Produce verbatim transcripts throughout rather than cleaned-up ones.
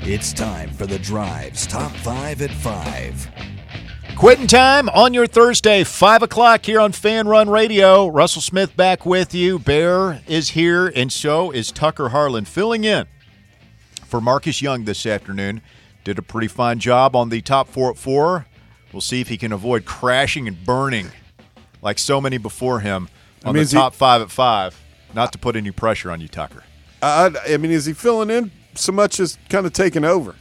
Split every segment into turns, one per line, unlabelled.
It's time for The Drive's Top five at five.
Quitting time on your Thursday, five o'clock here on Fan Run Radio. Russell Smith back with you. Bear is here, and so is Tucker Harlan, filling in for Marcus Young this afternoon. Did a pretty fine job on the top four at four. We'll see if he can avoid crashing and burning like so many before him on I mean, the top he, five at five. Not to put any pressure on you, Tucker.
I, I mean, is he filling in so much as kind of taking over?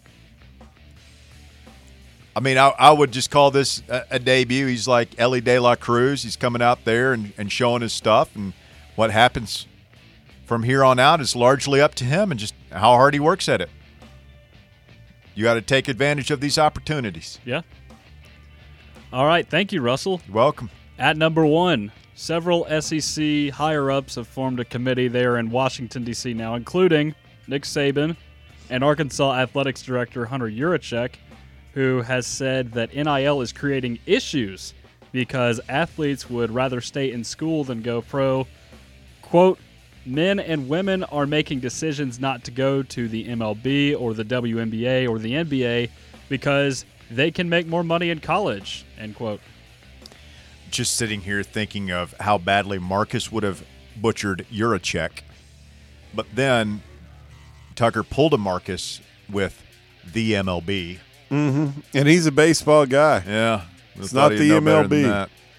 I mean, I, I would just call this a, a debut. He's like Ellie De La Cruz. He's coming out there and, and showing his stuff, and what happens from here on out is largely up to him and just how hard he works at it. You got to take advantage of these opportunities.
Yeah. All right. Thank you, Russell.
You're welcome.
At number one, several S E C higher-ups have formed a committee there in Washington, D C now, including Nick Saban and Arkansas Athletics Director Hunter Yurachek, who has said that N I L is creating issues because athletes would rather stay in school than go pro. Quote, men and women are making decisions not to go to the M L B or the W N B A or the N B A because they can make more money in college, end quote.
Just sitting here thinking of how badly Marcus would have butchered Yurachek, but then Tucker pulled a Marcus with the M L B.
Mm-hmm. And he's a baseball guy.
Yeah.
It's not the M L B.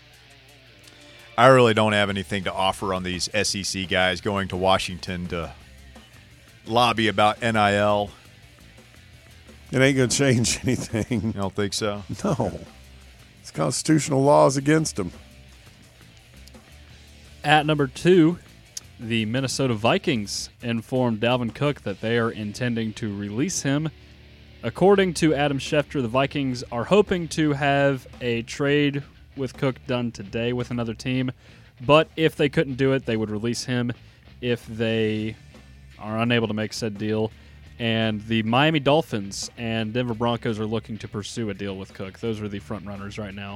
I really don't have anything to offer on these S E C guys going to Washington to lobby about N I L.
It ain't going to change anything.
You don't think so?
No. It's constitutional laws against them.
At number two, the Minnesota Vikings informed Dalvin Cook that they are intending to release him. According to Adam Schefter, the Vikings are hoping to have a trade with Cook done today with another team, but if they couldn't do it, they would release him if they are unable to make said deal. And the Miami Dolphins and Denver Broncos are looking to pursue a deal with Cook. Those are the front runners right now.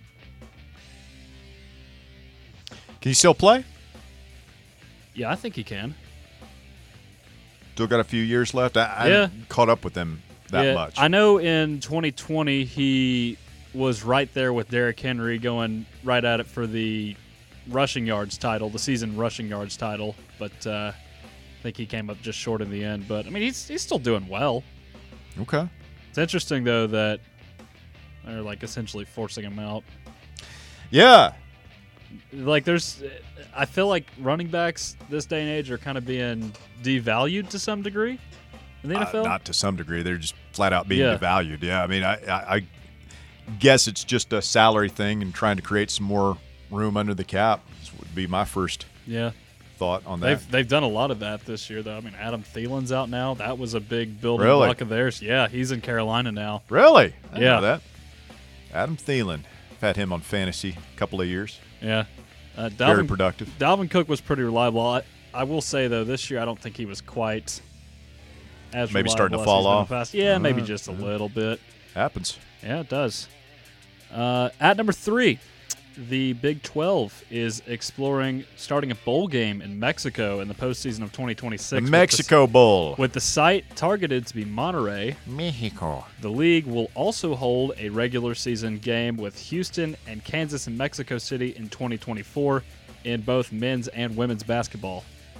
Can he still play?
Yeah, I think he can.
Still got a few years left. I, I
yeah.
haven't caught up with him that
yeah,
much.
I know in twenty twenty he was right there with Derrick Henry going right at it for the rushing yards title, the season rushing yards title, but uh, I think he came up just short in the end. But, I mean, he's he's still doing well.
Okay.
It's interesting, though, that they're, like, essentially forcing him out.
Yeah.
Like, there's – I feel like running backs this day and age are kind of being devalued to some degree in the N F L.
Uh, not to some degrry. They're just flat out being
yeah.
devalued. Yeah, I mean, I, I, I guess it's just a salary thing and trying to create some more room under the cap. This would be my first
yeah.
thought on that.
They've they've done a lot of that this year, though. I mean, Adam Thielen's out now. That was a big building
really?
block of theirs. Yeah, he's in Carolina now.
Really? I didn't
yeah.
know that. Adam Thielen. I've had him on fantasy a couple of years.
Yeah. Uh, Dalvin,
Very productive.
Dalvin Cook was pretty reliable. I, I will say, though, this year I don't think he was quite as
maybe starting to
as
fall off.
Past. Yeah,
uh,
maybe just a
yeah.
little bit.
Happens.
Yeah, it does. Uh, at number three, the Big twelve is exploring starting a bowl game in Mexico in the postseason of twenty twenty-six.
The Mexico
with the,
Bowl.
With the site targeted to be Monterrey.
Mexico.
The league will also hold a regular season game with Houston and Kansas and Mexico City in twenty twenty-four in both men's and women's basketball.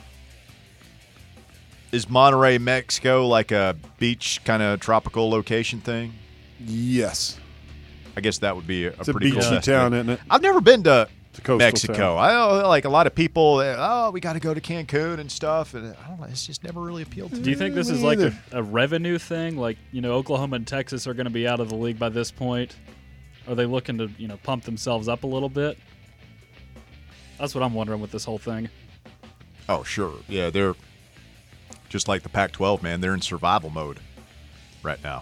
Is Monterrey, Mexico like a beach kind of tropical location thing?
Yes.
I guess that would be a, a
it's
pretty
a beachy
cool
town, isn't it?
I've never been to
It's
Mexico.
Town.
I know, like a lot of people, oh, we got to go to Cancun and stuff, and I don't know, it's just never really appealed to me.
Do you think this is like a, a revenue thing? Like, you know, Oklahoma and Texas are going to be out of the league by this point. Are they looking to, you know, pump themselves up a little bit? That's what I'm wondering with this whole thing.
Oh, sure. Yeah, they're just like the Pac twelve, man. They're in survival mode right now.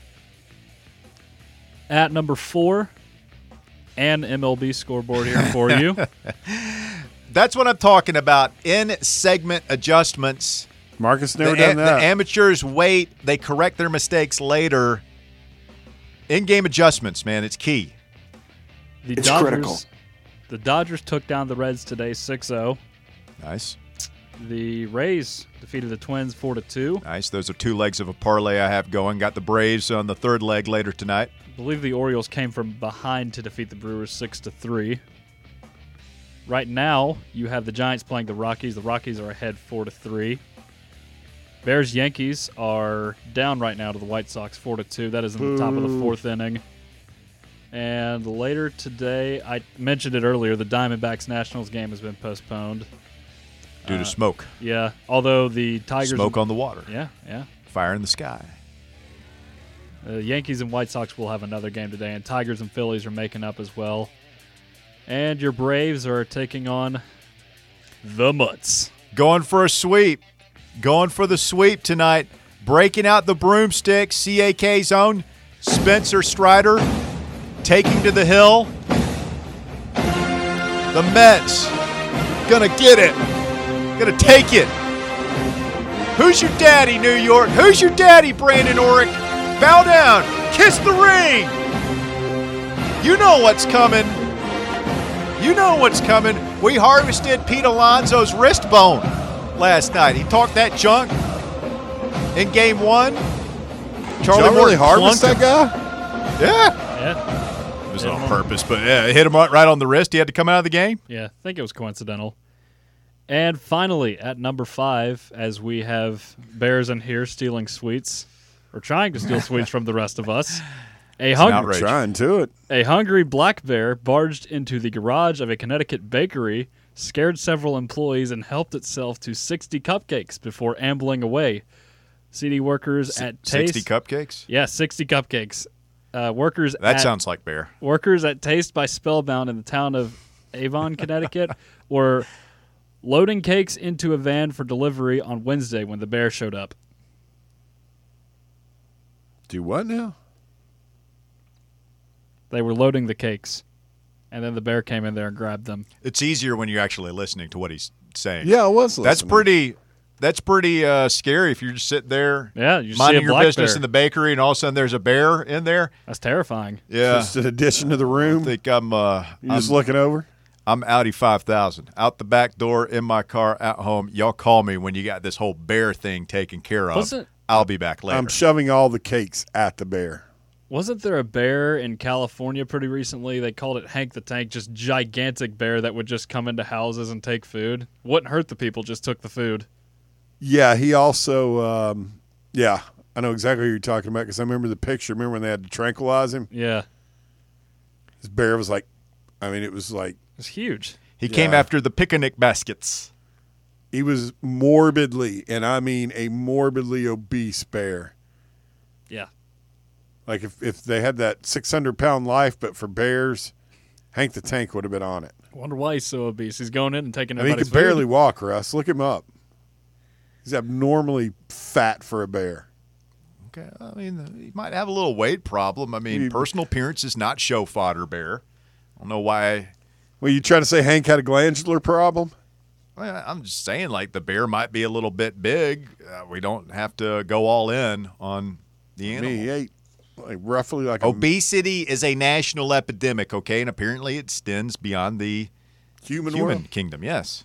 At number four, and M L B scoreboard here for you.
That's what I'm talking about. In segment adjustments.
Marcus never
the,
done that.
The amateurs wait. They correct their mistakes later. In-game adjustments, man, it's key.
The
it's
Dodgers,
critical.
The Dodgers took down the Reds today six oh.
Nice.
The Rays defeated the Twins four to two.
Nice. Those are two legs of a parlay I have going. Got the Braves on the third leg later tonight.
I believe the Orioles came from behind to defeat the Brewers six to three. Right now, you have the Giants playing the Rockies. The Rockies are ahead four to three. Bears Yankees are down right now to the White Sox four to two. That is in the top of the fourth inning. And later today, I mentioned it earlier, the Diamondbacks Nationals game has been postponed.
Due to
Uh,
smoke.
Yeah, although the Tigers
Smoke on the water.
Yeah, yeah.
Fire in the sky.
The Yankees and White Sox will have another game today, and Tigers and Phillies are making up as well. And your Braves are taking on the Mutts.
Going for a sweep. Going for the sweep tonight. Breaking out the broomstick. C A K's own Spencer Strider taking to the hill. The Mets gonna get it. Gonna take it. Who's your daddy, New York? Who's your daddy, Brandon Orrick? Bow down. Kiss the ring. You know what's coming. You know what's coming. We harvested Pete Alonso's wrist bone last night. He talked that junk in game one. Charlie
Did y'all really
Morton
harvest
plunked
that
him.
guy?
Yeah.
Yeah,
It was on purpose, but yeah, it hit him right, right on the wrist. He had to come out of the game.
yeah, I think it was coincidental. And finally, at number five, as we have Bears in here stealing sweets, or trying to steal sweets from the rest of us, a
an
hungry,
outrage.
Trying to it.
a hungry black bear barged into the garage of a Connecticut bakery, scared several employees, and helped itself to sixty cupcakes before ambling away. C D workers at Taste,
sixty cupcakes?
yeah, sixty cupcakes. Uh, workers
That
at,
sounds like bear.
Workers at Taste by Spellbound in the town of Avon, Connecticut, were loading cakes into a van for delivery on Wednesday when the bear showed up.
Do what now?
They were loading the cakes, and then the bear came in there and grabbed them.
It's easier when you're actually listening to what he's saying.
Yeah, I was listening.
That's pretty that's pretty uh, scary if you're just sitting there
Yeah, you see
minding
a
your
black
business
bear.
in the bakery and all of a sudden there's a bear in there.
That's terrifying.
Yeah.
Just an addition to the room.
I think I'm uh
You're
I'm,
just looking over.
I'm Audi five thousand. Out the back door, in my car, at home. Y'all call me when you got this whole bear thing taken care of.
Wasn't-
I'll be back later.
I'm shoving all the cakes at the bear.
Wasn't there a bear in California pretty recently? They called it Hank the Tank, just gigantic bear that would just come into houses and take food. Wouldn't hurt the people, just took the food.
Yeah, he also, um, yeah, I know exactly what you're talking about because I remember the picture. Remember when they had to tranquilize him?
Yeah,
His bear was like, I mean, it was like,
it's huge.
he came
Yeah.
after the picnic baskets.
he was morbidly, and I mean a morbidly obese bear.
Yeah.
Like if, if they had that six hundred pound life, but for bears, Hank the Tank would have been on it.
I wonder why he's so obese. He's going in and taking
I mean, he
everybody's
could barely
food.
walk, Russ. Look him up. He's abnormally fat for a bear.
Okay, I mean, he might have a little weight problem. I mean,
He-
personal appearance is not show fodder, bear. I don't know why.
Well, you trying to say Hank had a glandular problem?
Well, I'm just saying, like, the bear might be a little bit big. Uh, we don't have to go all in on the
I
animal.
mean, he ate like roughly like a
Obesity is a national epidemic, okay? And apparently it extends beyond the
human,
human
world.
kingdom, yes.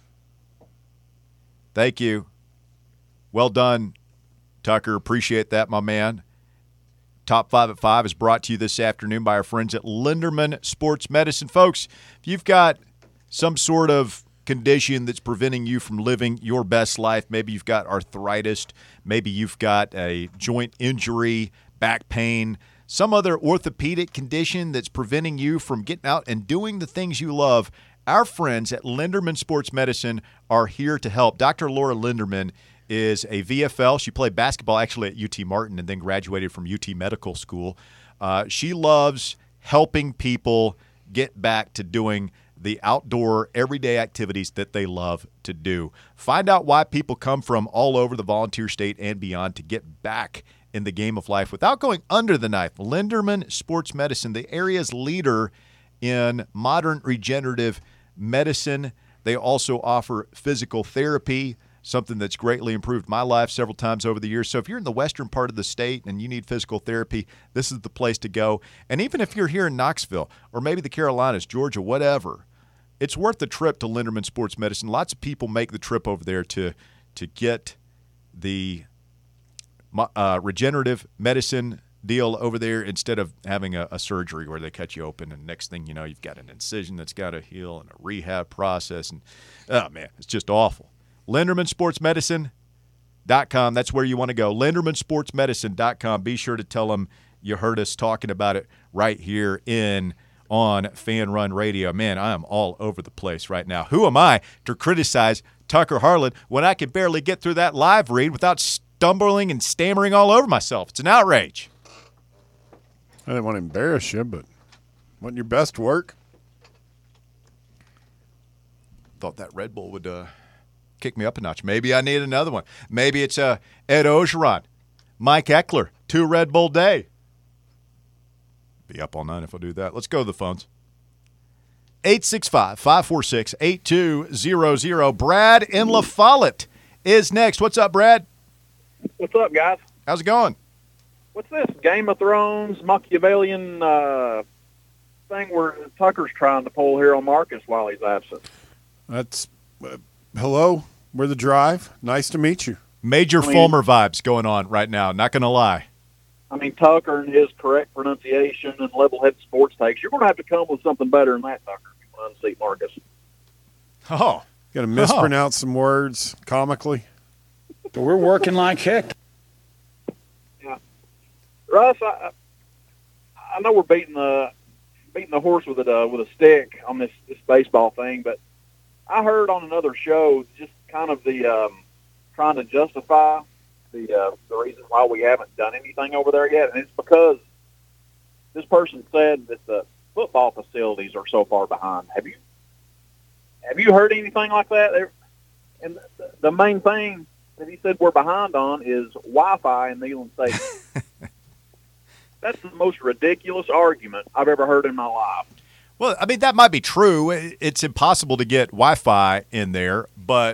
Thank you. Well done, Tucker. Appreciate that, my man. Top Five at Five is brought to you this afternoon by our friends at Linderman Sports Medicine. Folks, if you've got some sort of condition that's preventing you from living your best life, maybe you've got arthritis, maybe you've got a joint injury, back pain, some other orthopedic condition that's preventing you from getting out and doing the things you love, our friends at Linderman Sports Medicine are here to help. Doctor Laura Linderman is a V F L. She played basketball actually at U T Martin and then graduated from U T Medical School. Uh, she loves helping people get back to doing the outdoor everyday activities that they love to do. Find out why people come from all over the volunteer state and beyond to get back in the game of life without going under the knife. Linderman Sports Medicine, the area's leader in modern regenerative medicine. They also offer physical therapy, something that's greatly improved my life several times over the years. So if you're in the western part of the state and you need physical therapy, this is the place to go. And even if you're here in Knoxville or maybe the Carolinas, Georgia, whatever, it's worth the trip to Linderman Sports Medicine. Lots of people make the trip over there to to get the uh, regenerative medicine deal over there instead of having a, a surgery where they cut you open and next thing you know you've got an incision that's got to heal and a rehab process. And, oh, man, it's just awful. Linderman Sports Medicine dot com. That's where you want to go. Linderman Sports Medicine dot com. Be sure to tell them you heard us talking about it right here in on Fan Run Radio. Man, I am all over the place right now. Who am I to criticize Tucker Harlan when I can barely get through that live read without stumbling and stammering all over myself? It's an outrage.
I didn't want to embarrass you, but wasn't your best work?
Thought that Red Bull would uh, kick me up a notch. Maybe I need another one. Maybe it's uh, Ed Ogeron, Mike Eckler, two Red Bull day. Be up all night if I do that. Let's go to the phones. eight six five, five four six, eight two zero zero. Brad in La Follette is next. What's up, Brad?
What's up, guys?
How's it going?
What's this, Game of Thrones, Machiavellian uh, thing where Tucker's trying to pull here on Marcus while he's absent?
That's uh, hello. We're the Drive. Nice to meet you.
Major
I mean,
Fulmer vibes going on right now. Not going to lie.
I mean, Tucker and his correct pronunciation and level-headed sports takes. You're going to have to come with something better than that, Tucker, if you want to unseat Marcus.
Oh.
Got to mispronounce some words comically.
But we're working like heck.
Yeah. Russ, I, I know we're beating the beating the horse with a uh, with a stick on this, this baseball thing, but I heard on another show just kind of the um, trying to justify the uh, the reason why we haven't done anything over there yet, and it's because this person said that the football facilities are so far behind. Have you have you heard anything like that? They're, and the, the main thing that he said we're behind on is Wi-Fi in Neyland Stadium. That's the most ridiculous argument I've ever heard in my life.
Well, I mean, that might be true. It's impossible to get Wi-Fi in there, but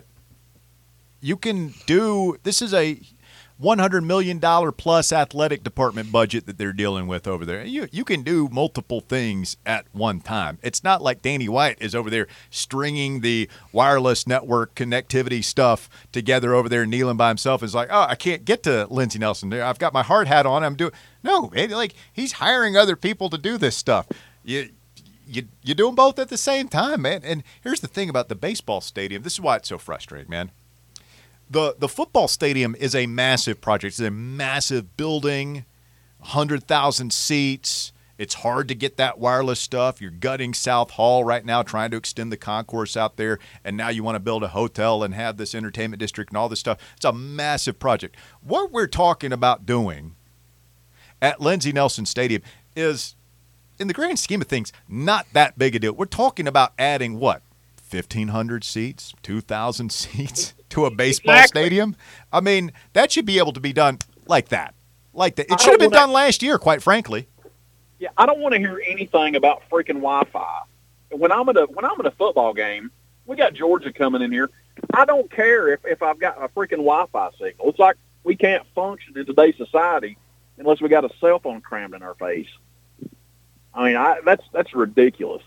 you can do – this is a one hundred million dollars plus athletic department budget that they're dealing with over there. You you can do multiple things at one time. It's not like Danny White is over there stringing the wireless network connectivity stuff together over there in Neyland by himself. It's like, oh, I can't get to Lindsey Nelson. I've got my hard hat on. I'm doing – no, man, like he's hiring other people to do this stuff. You You you do them both at the same time, man. And here's the thing about the baseball stadium. This is why it's so frustrating, man. The the football stadium is a massive project. It's a massive building, one hundred thousand seats. It's hard to get that wireless stuff. You're gutting South Hall right now, trying to extend the concourse out there, and now you want to build a hotel and have this entertainment district and all this stuff. It's a massive project. What we're talking about doing at Lindsey Nelson Stadium is, in the grand scheme of things, not that big a deal. We're talking about adding what? fifteen hundred seats, two thousand seats to a baseball
Exactly.
stadium? I mean, that should be able to be done like that. Like that. It
I
should have been
don't wanna-
done last year, quite frankly.
Yeah, I don't want to hear anything about freaking Wi-Fi. When I'm at a when I'm at a football game, we got Georgia coming in here. I don't care if, if I've got a freaking Wi-Fi signal. It's like we can't function in today's society unless we got a cell phone crammed in our face. I mean, I, that's that's ridiculous.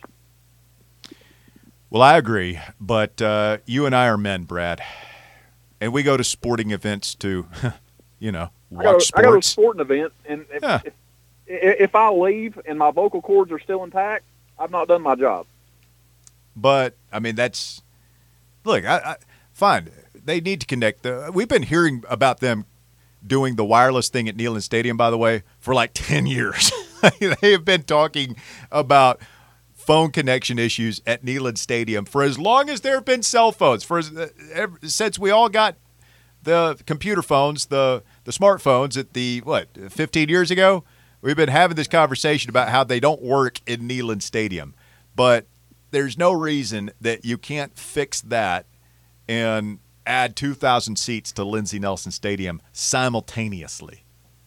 Well, I agree, but uh, you and I are men, Brad, and we go to sporting events to, you know,
I go,
watch
I go to a
sports.
sporting event, and if,
Yeah.
if, if I leave and my vocal cords are still intact, I've not done my job.
But I mean, that's look. I, I fine. They need to connect. The, we've been hearing about them doing the wireless thing at Neyland Stadium, by the way, for like ten years. They have been talking about phone connection issues at Neyland Stadium for as long as there have been cell phones. For as, ever, since we all got the computer phones, the the smartphones at the what fifteen years ago, we've been having this conversation about how they don't work in Neyland Stadium. But there's no reason that you can't fix that and add two thousand seats to Lindsey Nelson Stadium simultaneously.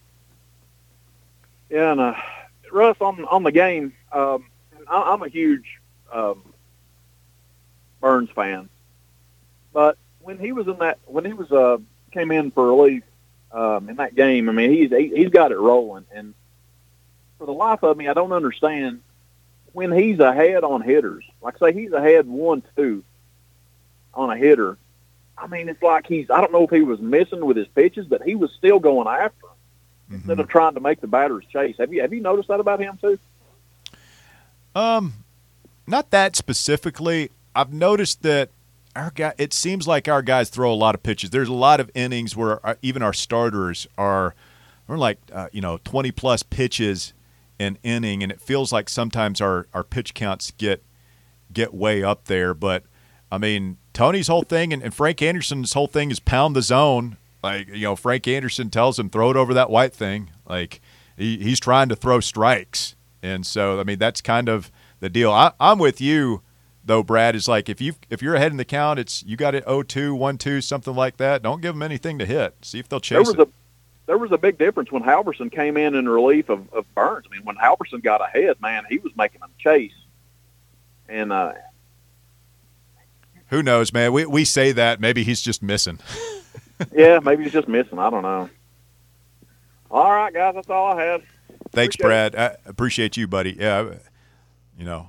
Yeah, and uh, Russ, on on the game, um, I, I'm a huge um, Burns fan, but when he was in that, when he was uh, came in for relief um, in that game, I mean, he's he, he's got it rolling, and for the life of me, I don't understand when he's ahead on hitters, like say he's ahead one two on a hitter, I mean, it's like he's, I don't know if he was missing with his pitches, but he was still going after him mm-hmm. instead of trying to make the batters chase. Have you have you noticed that about him too?
Um, not that specifically. I've noticed that our guy, it seems like our guys throw a lot of pitches. There's a lot of innings where our, even our starters are, we're like, uh, you know, twenty plus pitches an inning, and it feels like sometimes our, our pitch counts get get way up there. But I mean, Tony's whole thing and, and Frank Anderson's whole thing is pound the zone. Like, you know, Frank Anderson tells him, throw it over that white thing. Like, he, he's trying to throw strikes. And so, I mean, that's kind of the deal. I, I'm with you, though, Brad, is like if, you, if you're ahead in the count, it's you got it oh two, one two, something like that. Don't give them anything to hit. See if they'll chase
there was
it.
A, there was a big difference when Halverson came in in relief of, of Burns. I mean, when Halverson got ahead, man, he was making them chase. And uh, –
who knows, man? We we say that. Maybe he's just missing.
Yeah, maybe he's just missing. I don't know. All right, guys, that's all I had.
Thanks,
Appreciate
Brad. I appreciate you, buddy. Yeah, you know,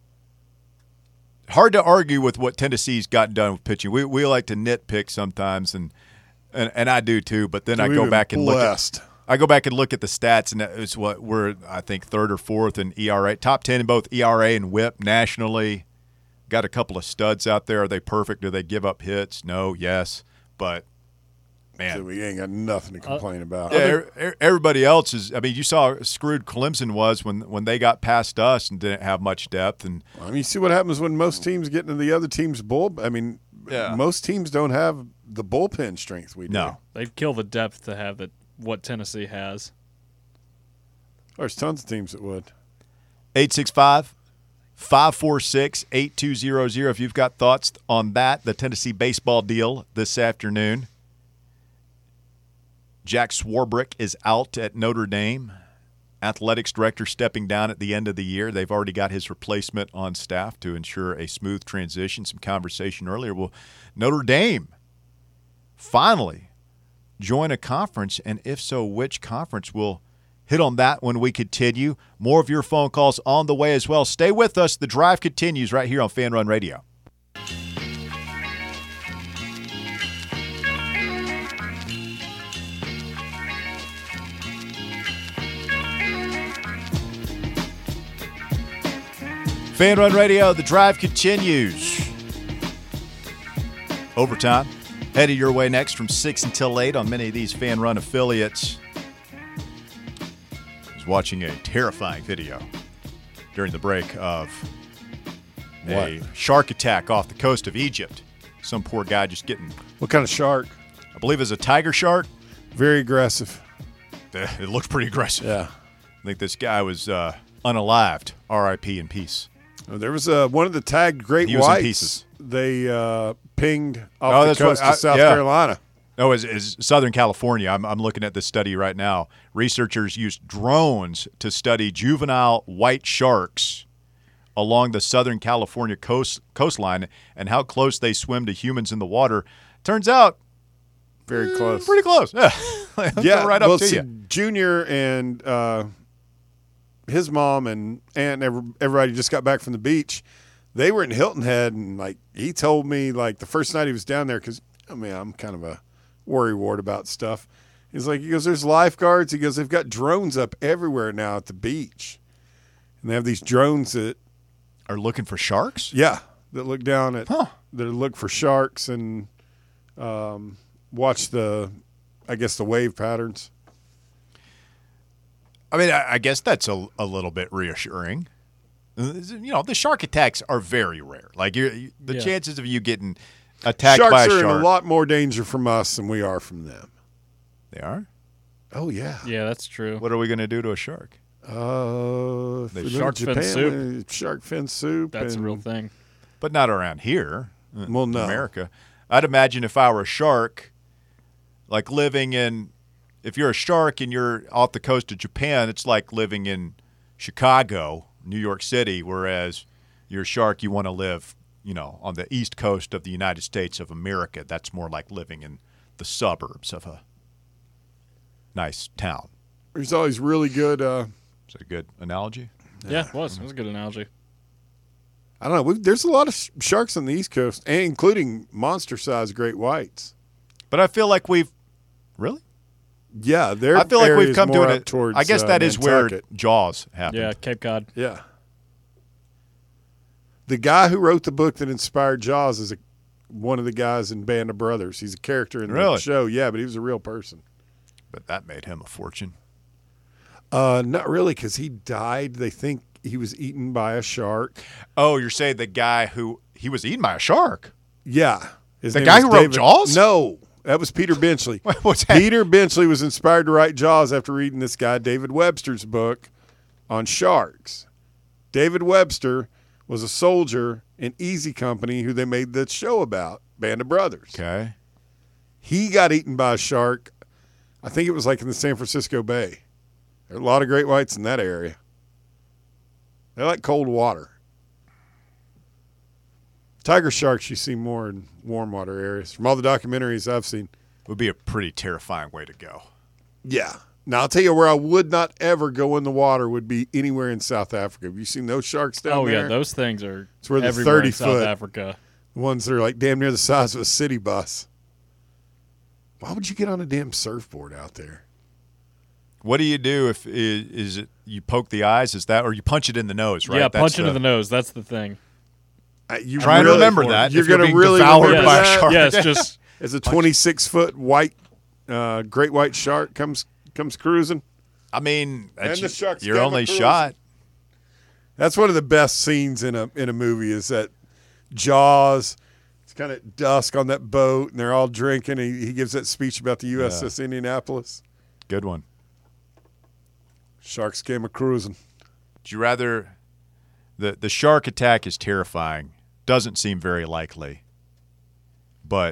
hard to argue with what Tennessee's gotten done with pitching. We we like to nitpick sometimes, and and, and I do too. But then I go back and
blessed.
look at I go back and look at the stats, and it's what we're I think third or fourth in E R A, top ten in both E R A and WHIP nationally. Got a couple of studs out there. Are they perfect? Do they give up hits? No, yes. But, man.
So we ain't got nothing to complain uh, about.
Yeah, er, everybody else is – I mean, you saw how screwed Clemson was when when they got past us and didn't have much depth. And
I mean, you see what happens when most teams get into the other team's bull. I mean, yeah. most teams don't have the bullpen strength we do.
No.
They'd kill the depth to have it, what Tennessee has.
There's tons of teams that would.
eight six five five four six, eight two zero zero. If you've got thoughts on that, the Tennessee baseball deal this afternoon. Jack Swarbrick is out at Notre Dame. Athletics director stepping down at the end of the year. They've already got his replacement on staff to ensure a smooth transition. Some conversation earlier. Will Notre Dame finally join a conference? And if so, which conference? Will hit on that when we continue. More of your phone calls on the way as well. Stay with us. The drive continues right here on Fan Run Radio. Fan Run Radio, the drive continues. Overtime. Headed your way next from six until eight on many of these Fan Run affiliates. Watching a terrifying video during the break of a what? shark attack off the coast of Egypt. Some poor guy just getting...
What kind of shark?
I believe it's a tiger shark.
Very aggressive.
It looks pretty aggressive.
Yeah.
I think this guy was uh, unalived. R I P in peace.
Oh, there was uh, one of the tagged great
he was
whites.
In pieces.
They uh, pinged off
oh,
the
that's
coast
what, I,
of South
yeah.
Carolina.
No, it's, it's Southern California. I'm, I'm looking at this study right now. Researchers used drones to study juvenile white sharks along the Southern California coast coastline and how close they swim to humans in the water. Turns out,
very close,
mm, pretty close. Yeah,
yeah.
right up
well,
to
see,
you.
Junior and uh, his mom and aunt, and everybody just got back from the beach. They were in Hilton Head, and like he told me, like the first night he was down there, because I mean I'm kind of a worry wart about stuff. He's like, he goes, there's lifeguards. He goes, they've got drones up everywhere now at the beach. And they have these drones that
are looking for sharks?
Yeah, that look down at,
huh.
that look for sharks and um, watch the, I guess, the wave patterns.
I mean, I, I guess that's a, a little bit reassuring. You know, the shark attacks are very rare. Like, you're, you, the yeah. chances of you getting attacked
Sharks
by a
are
shark.
in a lot more danger from us than we are from them.
They are?
Oh, yeah.
Yeah, that's true.
What are we going to do to a shark?
Uh,
the shark
Japan,
fin soup.
Shark fin soup.
That's
and,
a real thing.
But not around here
well,
in
no.
America. I'd imagine if I were a shark, like living in – if you're a shark and you're off the coast of Japan, it's like living in Chicago, New York City, whereas you're a shark, you want to live – you know, on the east coast of the United States of America. That's more like living in the suburbs of a nice town.
There's always really good uh,
– Is that a good analogy?
Yeah, it was. It was a good analogy.
I don't know. We've, there's a lot of sh- sharks on the East Coast, and including monster-sized great whites.
But I feel like we've really.
Yeah, they're.
I feel like we've come to it.
Towards,
I guess
uh,
that is where
Nantucket.
Jaws happened.
Yeah, Cape Cod.
Yeah. The guy who wrote the book that inspired Jaws is a, one of the guys in Band of Brothers. He's a character in
Really?
the show. Yeah, but he was a real person.
But that made him a fortune.
Uh, not really, because he died. They think he was eaten by a shark.
Oh, you're saying the guy who he was eaten by a shark?
Yeah. His
The
name
guy
was
who wrote
David-
Jaws?
No, that was Peter Benchley.
What's that?
Peter Benchley was inspired to write Jaws after reading this guy, David Webster's book on sharks. David Webster was a soldier in Easy Company who they made the show about, Band of Brothers.
Okay.
He got eaten by a shark. I think it was like in the San Francisco Bay. There are a lot of great whites in that area. They like cold water. Tiger sharks you see more in warm water areas. From all the documentaries I've seen.
Would be a pretty terrifying way to go.
Yeah. Now, I'll tell you where I would not ever go in the water would be anywhere in South Africa. Have you seen those sharks down
Oh,
there?
yeah, those things are
It's where the
everywhere
thirty
in South
foot-
Africa.
The ones that are like damn near the size of a city bus. Why would you get on a damn surfboard out there?
What do you do if is, is it you poke the eyes? Is that or you punch it in the nose? Right.
Yeah,
That's
punch into the nose. That's the thing.
Uh, you
Try and
really-
remember that
You're
if you're
going to
being
really
devoured
remember
by a
that?
shark.
Yes, just
As a twenty-six foot white, uh, great white shark comes comes cruising.
I mean, that's,
the shark's
your
gamma
only
cruise.
shot.
That's one of the best scenes in a in a movie. Is that Jaws? It's kind of dusk on that boat, and they're all drinking. He, he gives that speech about the U S S Indianapolis.
Good one.
Sharks came a cruising.
Would you rather the the shark attack is terrifying. Doesn't seem very likely, but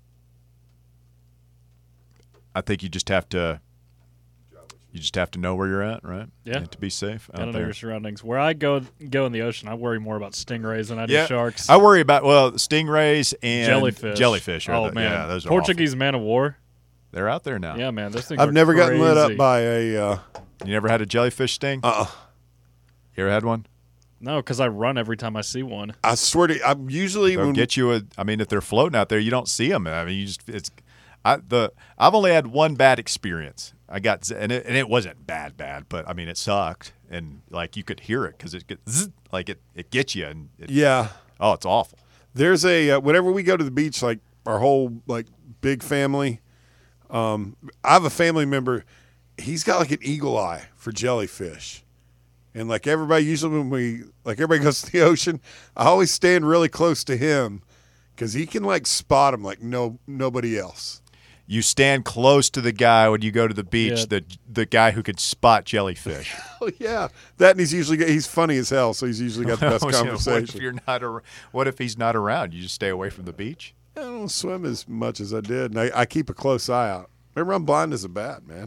I think you just have to. You just have to know where you're at, right?
Yeah.
And to be safe out
gotta know
there.
your surroundings. Where I go go in the ocean, I worry more about stingrays than I do
Yeah,
sharks.
I worry about well stingrays and
jellyfish.
Jellyfish. Are
Oh
the,
man,
yeah, those are
Portuguese man of war.
awful. They're out there now.
Yeah, man, those things. are
I've never gotten lit
crazy.
up by a. Uh
You never had a jellyfish sting?
uh.
You ever had one?
No, because I run every time I see one.
I swear to. I'm usually
They'll
when
get you a. I mean, if they're floating out there, you don't see them. I mean, you just it's. I the I've only had one bad experience. I got and it, and it wasn't bad, bad, but I mean it sucked, and like you could hear it because it gets zzz, like it it gets you, and it,
yeah.
oh, it's awful.
There's a uh, whenever we go to the beach, like our whole like big family. Um, I have a family member. He's got like an eagle eye for jellyfish, and like everybody usually when we like everybody goes to the ocean, I always stand really close to him because he can like spot them like no nobody else.
You stand close to the guy when you go to the beach,
Yeah.
the the guy who could spot jellyfish.
Oh yeah, that and he's usually he's funny as hell, so he's usually got the best
what if
conversation.
you're not? Ar- what if he's not around? You just stay away from the beach.
I don't swim as much as I did, and I, I keep a close eye out. Remember, I'm blind as a bat, man.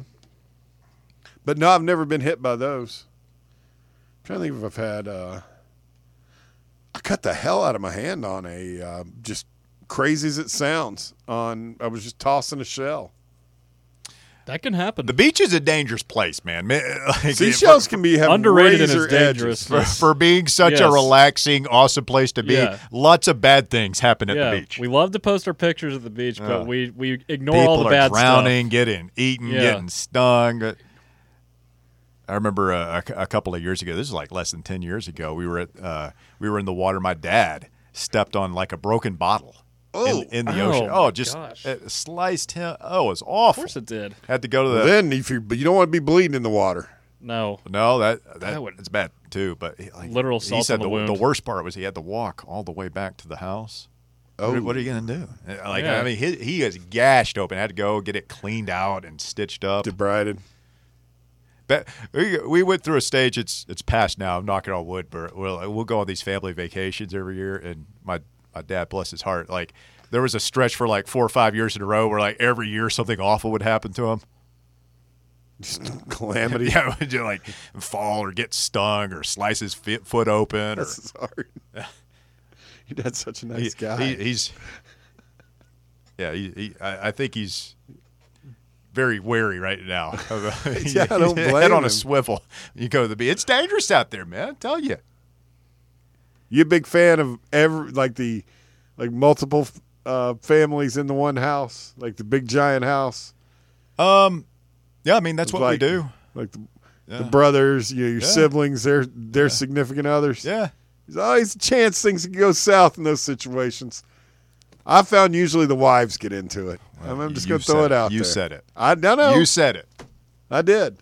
But no, I've never been hit by those. I'm trying to think if I've had. Uh, I cut the hell out of my hand on a uh, just crazy as it sounds. On I was just tossing a shell.
That can happen.
The beach is a dangerous place, man. Man, like,
Seashells can be have
Underrated in
razor
its
edges.
dangerous.
for, for being such a
Yes.
relaxing, awesome place to be.
Yeah.
Lots of bad things happen at
yeah,
the beach.
we love to post our pictures at the beach,
Yeah.
but we we ignore
People
all the
are
bad
drowning,
stuff.
getting eaten,
Yeah.
getting stung. I remember a, a, a couple of years ago. This is like less than ten years ago. We were at uh, we were in the water. My dad stepped on like a broken bottle
Oh.
in, in the
Oh,
ocean.
my
Oh, just
gosh.
it slice him. Oh, it was
Of
awful.
course it did.
Had to go to the.
Well, then, if you but you don't want to be bleeding in the water.
No,
no, that that,
That would-
it's bad too. But he, like,
Literal
he
salt
said
in the wound.
the worst part was he had to walk all the way back to the house.
Oh,
What, what are you gonna do? Like
Yeah.
I mean, he he is gashed open. Had to go get it cleaned out and stitched up.
debrided.
But we, we went through a stage. It's it's past now. I'm knocking on wood, but we'll we'll go on these family vacations every year. And my my dad, bless his heart, like there was a stretch for like four or five years in a row where like every year something awful would happen to him.
Just calamity.
Yeah, would you like fall or get stung or slice his fi- foot open? Or
This is hard. Your dad's such a
he,
nice guy.
he- he's yeah. He, he I, I think he's very wary right now.
Yeah, I don't blame
Head on
him.
a swivel. You go to the beach. It's dangerous out there, man. I tell you.
You a big fan of every like the like multiple uh, families in the one house, like the big giant house?
Um, yeah, I mean that's what
like,
we do.
Like the,
Yeah.
the brothers, you know, your
Yeah.
siblings, their their
Yeah.
significant others.
Yeah.
There's always a chance things can go south in those situations. I found usually the wives get into it.
Well,
I'm just
you
going to throw
said
it out
You
there.
said it.
I don't know.
You said it.
I did.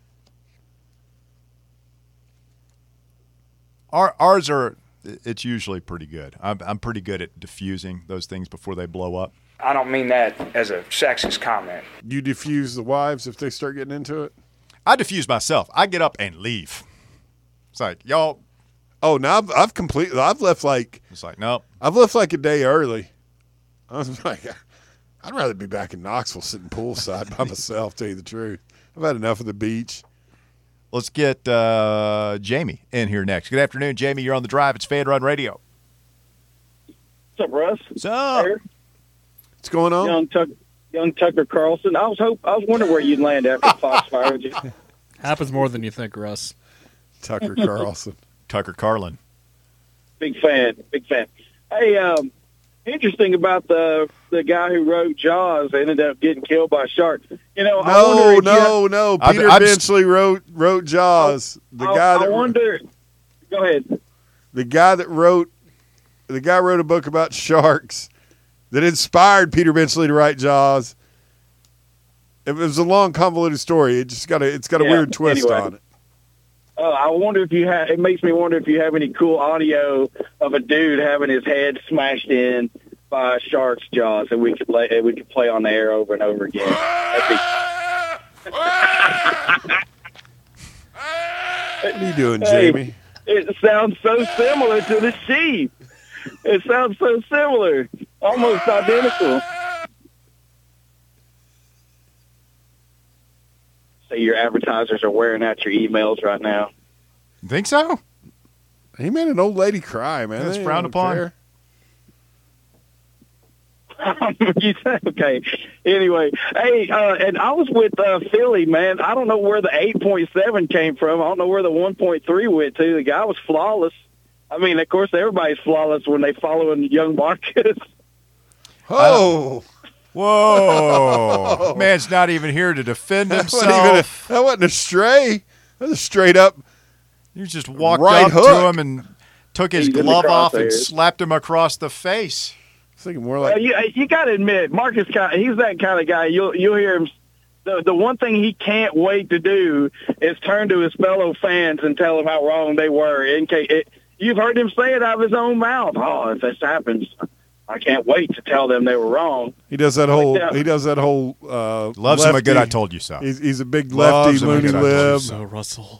Our, ours are. It's usually pretty good. I'm I'm pretty good at diffusing those things before they blow up.
I don't mean that as a sexist comment.
You diffuse the wives if they start getting into it?
I diffuse myself. I get up and leave. It's like y'all.
Oh, now I've, I've completely, I've left like,
It's like nope.
I've left like a day early. I was like, I'd rather be back in Knoxville sitting poolside by myself, tell you the truth. I've had enough of the beach.
Let's get uh, Jamie in here next. Good afternoon, Jamie. You're on the drive. It's Fan Run Radio.
What's up, Russ?
What's up?
Here,
What's going on?
young, Tuck, young Tucker Carlson. I was hope I was wondering where you'd land after Foxfire. Just,
Happens more than you think, Russ.
Tucker Carlson.
Tucker Carlin.
big fan, big fan. Hey, um, interesting about the the guy who wrote Jaws ended up getting killed by a shark. You know, I wonder
No,
if you
no, no.
I've-
Peter
I've-
Benchley wrote wrote Jaws. The
I,
guy
I
that
wonder. Go ahead.
the guy that wrote the guy wrote a book about sharks that inspired Peter Benchley to write Jaws. It was a long, convoluted story. It just got a it's got a
Yeah,
weird twist
anyway.
on it.
Uh, I wonder if you have. It makes me wonder if you have any cool audio of a dude having his head smashed in by a shark's jaws, and we could play. We could play on the air over and over again. That'd be,
What are you doing,
Hey.
Jamie?
it sounds so similar to the sheep. It sounds so similar, almost identical. So your advertisers are wearing out your emails right now.
You think so?
He made an old lady cry, man.
That's
They
frowned
don't
upon.
care.
You say, okay. Anyway, hey, uh, and I was with uh, Philly, man. I don't know where the eight point seven came from. I don't know where the one point three went to. The guy was flawless. I mean, of course, everybody's flawless when they following young Marcus.
Oh,
Whoa. Man's not even here to defend
that wasn't, even a,
himself.
that wasn't a stray. That was a straight up.
You just walked
Right
up
hook.
to him and took his
He's in the
glove off and
crosshairs.
slapped him across the face.
I was thinking more
Well,
like
you you got to admit, Marcus, kind he's that kind of guy. You'll you'll hear him. The the one thing he can't wait to do is turn to his fellow fans and tell them how wrong they were. In case it, you've heard him say it out of his own mouth. Oh, if this happens, I can't wait to tell them they were wrong.
he does that whole.
Yeah.
He does that whole. Uh,
Loves him a good
lefty-
I told you so.
He's, he's a big
Loves
lefty
him a
loony
good I told you
lib.
So, Russell.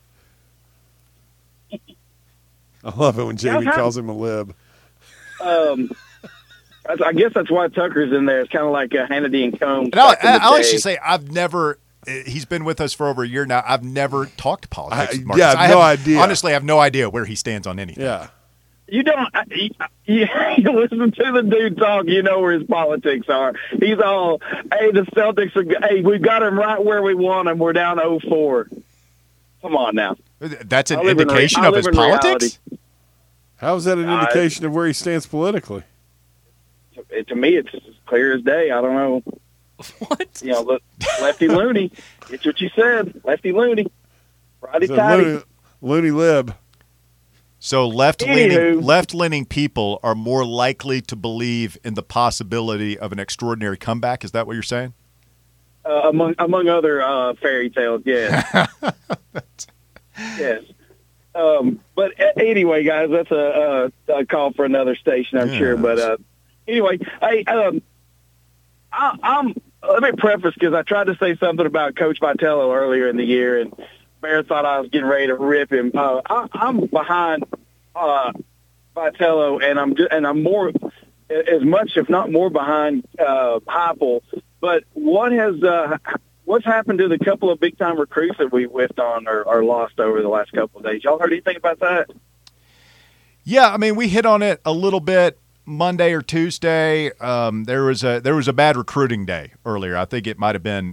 I love it when Jamie
Yeah,
calls him a lib.
Um, I I guess that's why Tucker's in there. It's kind of like uh, Hannity and Combs.
And I'll,
back in the
I'll
day.
actually say I've never. He's been with us for over a year now. I've never talked politics.
I-
with Marcus.
yeah, I have no idea.
Honestly, I have no idea where he stands on anything.
Yeah.
You don't. I- You, you, you listen to the dude talk. You know where his politics are. He's all, "Hey, the Celtics are. Hey, we've got him right where we want him. We're down oh four. Come on now.
That's an
I live in re-
indication
I
of
live
his
in
politics.
reality.
How is that an
Uh,
indication of where he stands politically?
It, to me, it's as clear as day. I don't know.
What?
You know, look, lefty loony. It's what you said. Lefty loony. Righty
He's a
tighty.
loony, loony lib.
So left-leaning
Anywho.
left-leaning people are more likely to believe in the possibility of an extraordinary comeback. Is that what you're saying?
Uh, among among other uh, fairy tales, yes. Yes. Um, but a- anyway, guys, that's a, a, a call for another station, I'm sure.
Yes.
But uh, anyway, I, um, I, I'm. Let me preface because I tried to say something about Coach Vitello earlier in the year, and Bear thought I was getting ready to rip him. Uh, I, I'm behind uh, Vitello, and I'm just, and I'm more as much, if not more, behind uh, Heupel. But what has uh, what's happened to the couple of big time recruits that we whiffed on or, or lost over the last couple of days? Y'all heard anything about that?
Yeah, I mean, we hit on it a little bit Monday or Tuesday. Um, there was a there was a bad recruiting day earlier. I think it might have been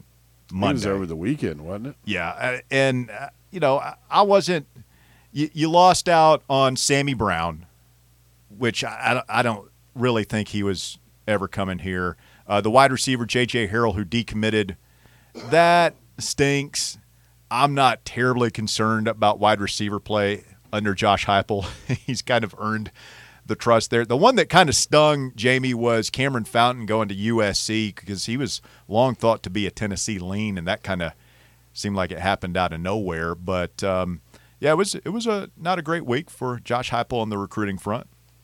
Monday.
It was over the weekend, wasn't it?
Yeah, uh, and uh, you know, I, I wasn't. You, you lost out on Sammy Brown, which I, I, don't- I don't really think he was ever coming here. Uh, the wide receiver J J Harrell, who decommitted, that stinks. I'm not terribly concerned about wide receiver play under Josh Heupel. He's kind of earned the trust there. The one that kind of stung Jamie was Cameron Fountain going to U S C because he was long thought to be a Tennessee lean, and that kind of seemed like it happened out of nowhere. But um, yeah, it was it was a not a great week for Josh Heupel on the recruiting front.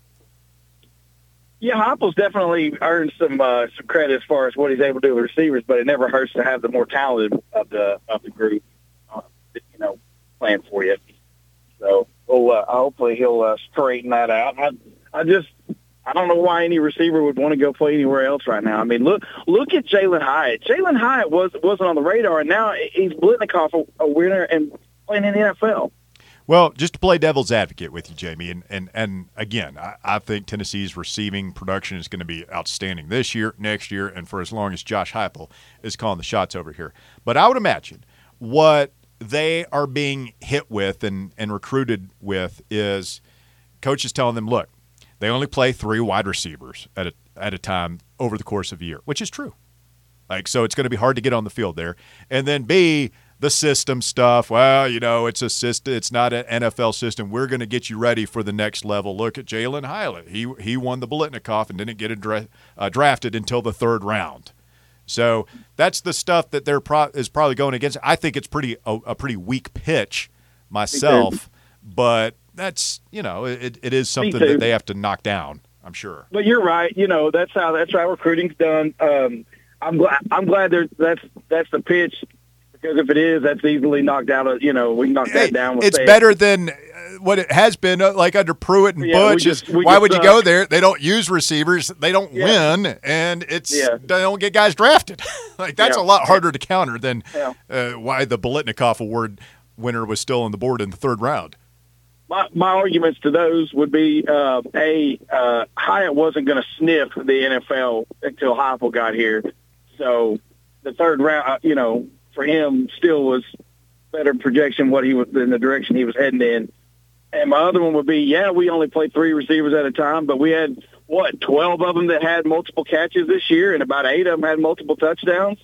Yeah, Heupel's definitely earned some uh, some credit as far as what he's able to do with receivers, but it never hurts to have the more talented of the of the group, uh, you know, playing for you. So, well, uh, hopefully he'll uh, straighten that out. I, I just, I don't know why any receiver would want to go play anywhere else right now. I mean, look, look at Jalen Hyatt. Jalen Hyatt was wasn't on the radar, and now he's Blitnikoff, a, a winner, and playing in the N F L.
Well, just to play devil's advocate with you, Jamie, and and, and again, I, I think Tennessee's receiving production is going to be outstanding this year, next year, and for as long as Josh Heupel is calling the shots over here. But I would imagine what they are being hit with and, and recruited with is coaches telling them, look, they only play three wide receivers at a, at a time over the course of a year, which is true. Like, so it's going to be hard to get on the field there. And then B, the system stuff. Well, you know, it's a system. It's not an N F L system. We're going to get you ready for the next level. Look at Jalen Hyatt. He he won the Blitnikoff and didn't get a dra- uh, drafted until the third round. So that's the stuff that they're pro- is probably going against. I think it's pretty a, a pretty weak pitch myself, but that's you know it it is something that they have to knock down. I'm sure.
But you're right. You know, that's how that's how recruiting's done. Um, I'm glad I'm glad there that's that's the pitch. Because if it is, that's easily knocked out. You know, we can knock
Hey,
that down. With
it's
that.
better than uh, what it has been, uh, like under Pruitt and
Yeah, we
Butch.
just-
is
we
why
just
would you
suck.
go there? They don't use receivers. They don't
Yeah.
win, and it's
Yeah.
they don't get guys drafted. Like that's
Yeah.
a lot harder to counter than
Yeah.
uh, why the Blitnikoff Award winner was still on the board in the third round.
My, my arguments to those would be, uh, A, uh, Hyatt wasn't going to sniff the N F L until Heupel got here. So the third round, uh, you know, for him still was better projection what he was in the direction he was heading in. And my other one would be, yeah, we only played three receivers at a time, but we had, what, twelve of them that had multiple catches this year, and about eight of them had multiple touchdowns?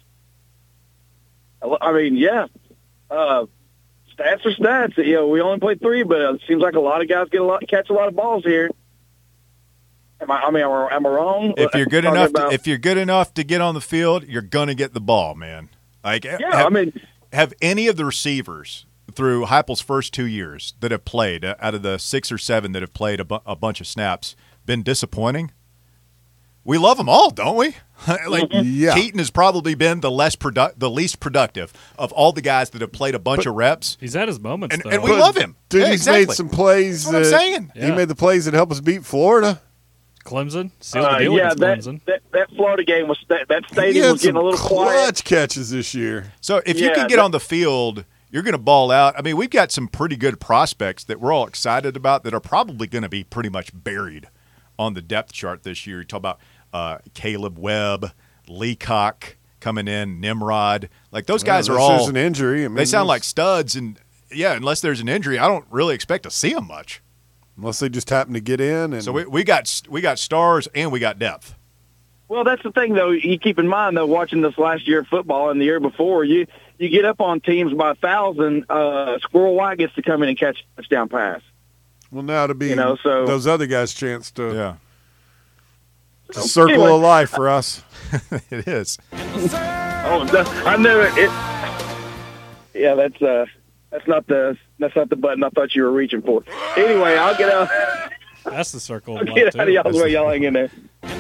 I mean, yeah. Uh, stats are stats. You know, we only played three, but it seems like a lot of guys get a lot, catch a lot of balls here. Am I, I mean, am I, am I wrong?
If you're good
Talking
enough,
about-
to, if you're good enough to get on the field, you're gonna get the ball, man. Like,
yeah,
have,
I mean,
have any of the receivers through Heupel's first two years that have played, uh, out of the six or seven that have played a, bu- a bunch of snaps, been disappointing? We love them all, don't we? Like
Yeah.
Keaton has probably been the less produ- the least productive of all the guys that have played a bunch of reps,
He's had his moments,
and,
though.
and we love him.
Dude,
Yeah,
he's
exactly.
made some plays.
That's what I'm
that-
saying.
He
Yeah.
made the plays that help us beat Florida.
Clemson sealed the
uh,
deal
yeah,
against
that,
Clemson.
that that Florida game was that, that
He
stadium
had
was getting
some
a little
clutch
quiet.
catches this year.
So if you
Yeah,
can get
that-
on the field, you're going to ball out. I mean, we've got some pretty good prospects that we're all excited about that are probably going to be pretty much buried on the depth chart this year. You talk about uh, Caleb Webb, Leacock coming in, Nimrod. Like those guys
Unless
are all
There's an injury. I mean,
they sound like
there's-
studs, and yeah, unless there's an injury, I don't really expect to see them much.
unless they just happen to get in. And
So we, we got we got stars and we got depth.
Well, that's the thing, though. You keep in mind, though, watching this last year of football and the year before, you you get up on teams by a thousand. Uh, Squirrel White gets to come in and catch a touchdown pass.
well, now to be
You know, so-
those other guys' chance to
Yeah,
it's a circle
Anyway.
of life for us.
it is.
Oh, that- I knew it. it. Yeah, that's uh, that's not the that's not the button I thought you were reaching for. Anyway, I'll get out.
That's the circle
I'll
of life,
get
too.
out of y'all's way. Y'all hang in there.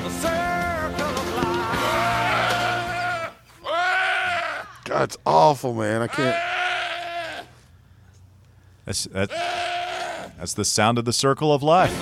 God, it's awful, man. I can't.
That's that, that's the sound of the circle of life.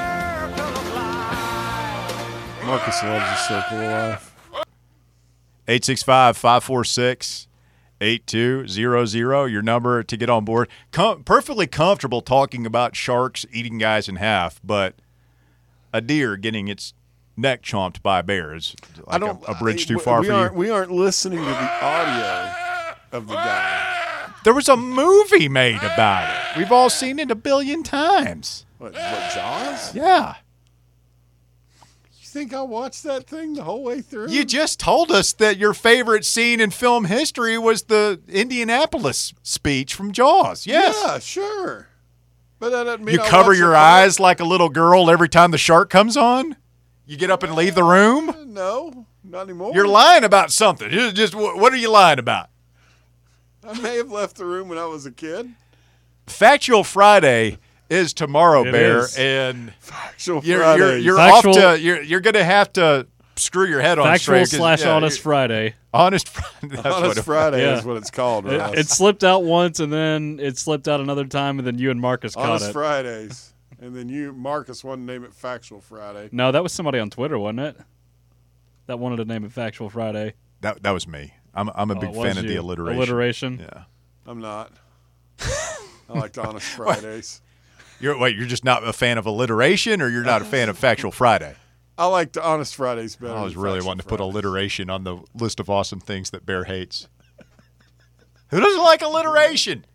Marcus loves the circle of life.
eight six five, five four six, eight two zero zero, your number to get on board. Com- perfectly comfortable talking about sharks eating guys in half, but a deer getting its neck chomped by bears, like
I don't.
a, a bridge too
I-
far
we
for
aren't,
you.
We aren't listening to the audio. of the guy.
There was a movie made about it. We've all seen it a billion times.
What, what Jaws?
Yeah.
You think I watched that thing the whole way through?
You just told us that your favorite scene in film history was the Indianapolis speech from Jaws. Yes.
Yeah, sure. But that doesn't mean
You
I
cover
watched
your
the
eyes like a little girl every time the shark comes on? You get up and leave the room?
whole- No, not anymore.
You're lying about something. You Just what are you lying about?
I may have left the room when I was a kid.
Factual Friday is tomorrow,
It
Bear,
is.
and
Actual
you're you're,
Fridays.
you're
Factual-
off to you're you're going to have to screw your head on
Factual
straight. 'cause,
slash
yeah,
honest
you're-
Friday.
Honest Friday. That's
Honest
what it-
Friday
Yeah.
is what it's called.
It,
Russ.
it slipped out once, and then it slipped out another time, and then you and Marcus caught
Honest
it.
Fridays. And then you, Marcus, wanted to name it Factual Friday.
No, that was somebody on Twitter, wasn't it? That wanted to name it Factual Friday.
That that was me. I'm I'm a
Oh,
big
it was
fan of the
you.
alliteration.
Alliteration.
Yeah.
I'm not. I like Honest Fridays.
You're wait, you're just not a fan of alliteration, or you're not a fan of Factual Friday?
I like the Honest Fridays better.
I was
than
really
Factual
wanting to put
Fridays.
alliteration on the list of awesome things that Bear hates. Who doesn't like alliteration?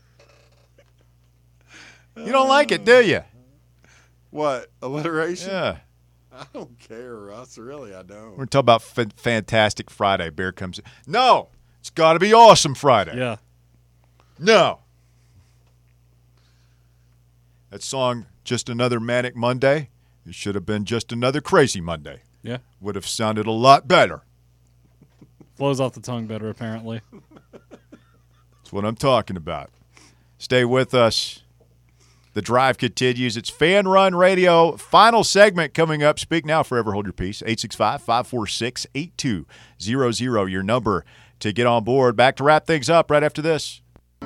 You don't like it, do you?
What? Alliteration?
Yeah.
I don't care, Russ. Really, I don't.
We're talking about f- Fantastic Friday. Bear comes in. No, it's got to be Awesome Friday.
Yeah.
No. That song, Just Another Manic Monday, it should have been Just Another Crazy Monday.
Yeah.
Would have sounded a lot better.
Flows off the tongue better, apparently.
That's what I'm talking about. Stay with us. The drive continues. It's Fan Run Radio. Final segment coming up. Speak now, forever hold your peace. eight six five, five four six, eight two zero zero, your number to get on board. Back to wrap things up right after this.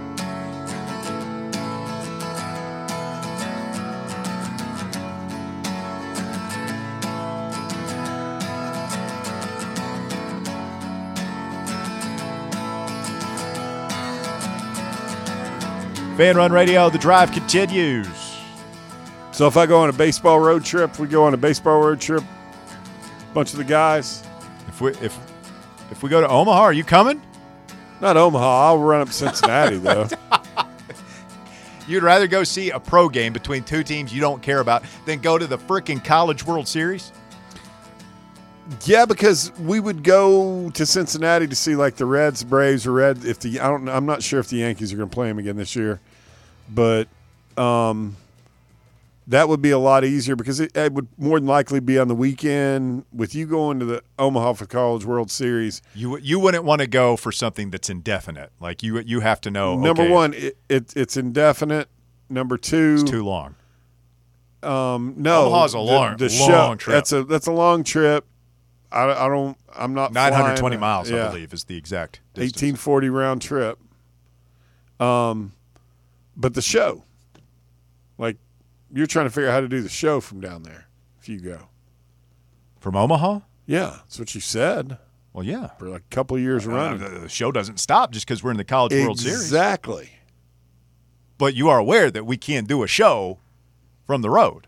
Fan Run Radio, the drive continues.
So if I go on a baseball road trip, we go on a baseball road trip, bunch of the guys.
If we if if we go to Omaha, are you coming?
Not Omaha. I'll run up Cincinnati, though.
You'd rather go see a pro game between two teams you don't care about than go to the freaking College World Series?
Yeah, because we would go to Cincinnati to see like the Reds, Braves, or Red. If the I don't, I'm not sure if the Yankees are going to play them again this year, but um, that would be a lot easier because it, it would more than likely be on the weekend. With you going to the Omaha for College World Series,
You you wouldn't want to go for something that's indefinite. Like you you have to know.
number
okay,
one, it, it it's indefinite. Number two,
it's too long.
um, no,
Omaha's a
the-
long-
the
long
show,
trip.
That's a that's a long trip. I, I don't. I'm not
nine hundred
flying,
twenty miles,
yeah.
I believe, is the exact distance.
eighteen forty round trip. Um, but the show, like, you're trying to figure out how to do the show from down there if you go.
From Omaha?
Yeah, that's what you said
Well, yeah.
for like a couple of years
Uh,
running.
the, the show doesn't stop just because we're in the College World Series.
Exactly.
But you are aware that we can't do a show from the road.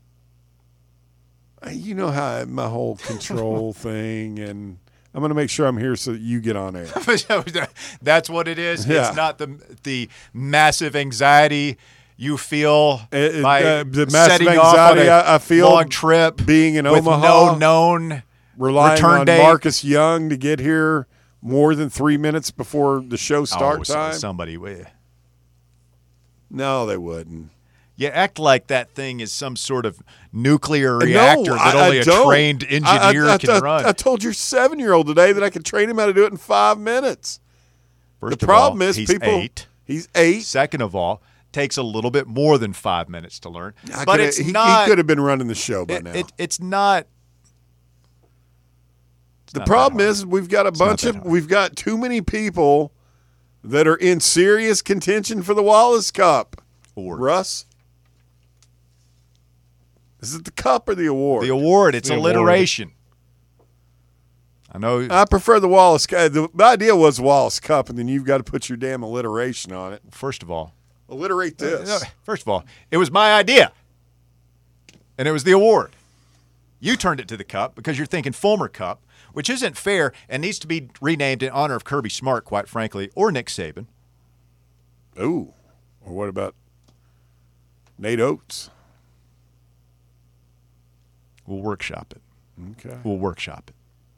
You know how I, my whole control thing, and I'm going to make sure I'm here so that you get on air.
That's what it is.
Yeah.
It's not the the massive anxiety you feel
It- it-
by
uh, the massive
setting off on
anxiety
a
I- I feel
long trip
being in
with
Omaha.
no known
Relying
return
on
date.
Marcus Young to get here more than three minutes before the show start
oh, so-
time.
Somebody, you
No, they wouldn't.
act like that thing is some sort of nuclear reactor
no,
that
I,
only
I
a
don't.
trained engineer
I, I,
can
I,
run.
I told your seven-year-old today that I could train him how to do it in five minutes.
First
the
of all,
problem is
he's
people.
eight.
He's eight.
Second of all, takes a little bit more than five minutes to learn.
I
but
coulda-
it's
he,
not.
He could have been running the show by
it,
now.
it, it's not. it's
the
not
problem
that hard.
is we've got a
not
bunch
that
of
hard.
we've got too many people that are in serious contention for the Wallace Cup.
Award.
Russ, is it the cup or the award?
The award. It's
The
alliteration. I know.
I prefer the Wallace Cup. The, the idea was Wallace Cup, and then you've got to put your damn alliteration on it.
first of all,
Alliterate this.
no, first of all, it was my idea, and it was the award. You turned it to the cup because you're thinking Fulmer Cup, which isn't fair and needs to be renamed in honor of Kirby Smart, quite frankly, or Nick Saban.
Ooh. Or what about Nate Oates?
We'll workshop it.
Okay.
We'll workshop it.